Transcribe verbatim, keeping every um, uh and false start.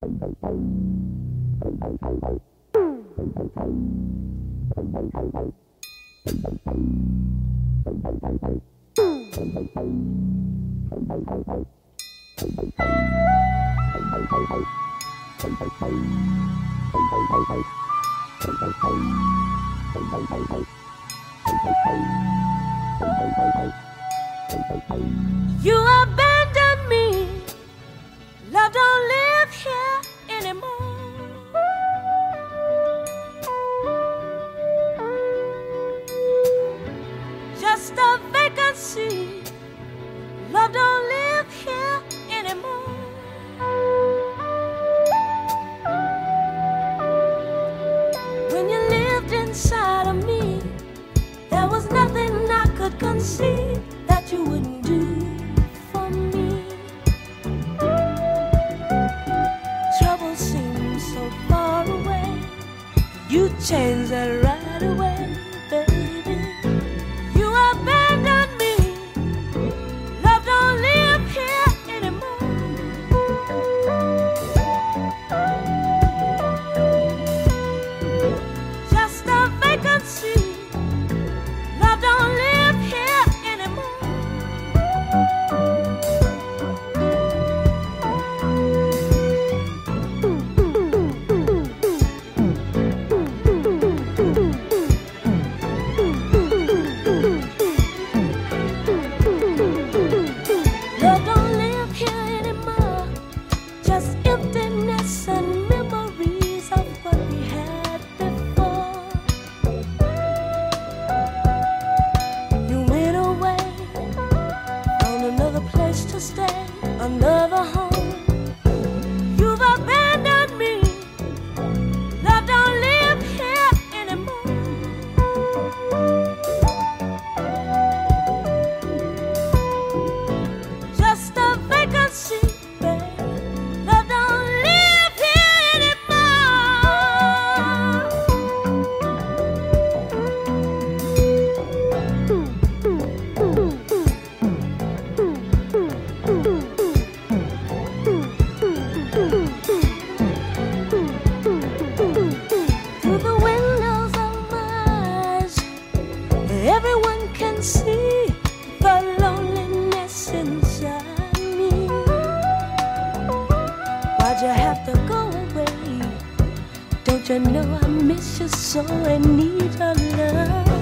You abandoned me. Love don't live here anymore. Just a vacancy. Love don't live here anymore. When you lived inside of me, there was nothing I could conceive that you wouldn't do for me. Trouble seems so far away. You changed that right away, baby. You abandoned me. Love don't live here anymore. Just a vacancy. Love don't live here anymore. Love don't live here anymore. Just emptiness and memories of what we had before. You went away, found another place to stay, another home. You've abandoned me. Love don't live here anymore. Just a vacancy, babe. Love don't live here anymore. Through the windows of my eyes, everyone can see the loneliness inside me. Why'd you have to go away? Don't you know I miss you so and need your love?